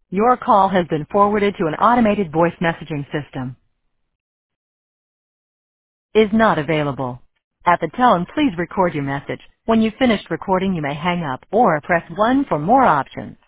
Your call has been forwarded to an automated voice messaging system. Is not available. At the tone, please record your message. When you've finished recording, you may hang up or press 1 for more options.